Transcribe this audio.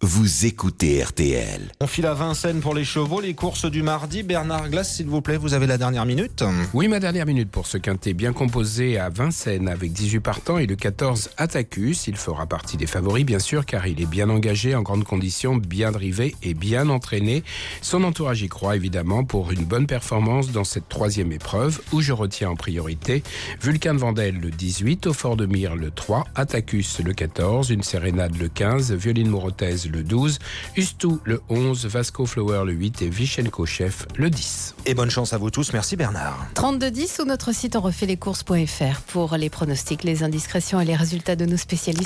vous écoutez RTL. On file à Vincennes pour les chevaux, les courses du mardi. Bernard Glass, s'il vous plaît, vous avez la dernière minute. Oui, ma dernière minute pour ce quintet bien composé à Vincennes avec 18 partants et le 14 Attacus. Il fera partie des favoris, bien sûr, car il est bien engagé, en grande condition, bien drivé et bien entraîné. Son entourage y croit, évidemment, pour une bonne performance dans cette troisième épreuve, où je retiens en priorité Vulcain de Vendel le 18, Au Fort de Mire le 3, Attacus le 14, Une Sérénade le 15, Violine Morotaise le 12, Ustou le 11, Vasco Flower le 8 et Vichenko Chef le 10. Et bonne chance à vous tous, merci Bernard. 32-10 ou notre site onrefaitlescourses.fr pour les pronostics, les indiscrétions et les résultats de nos spécialistes.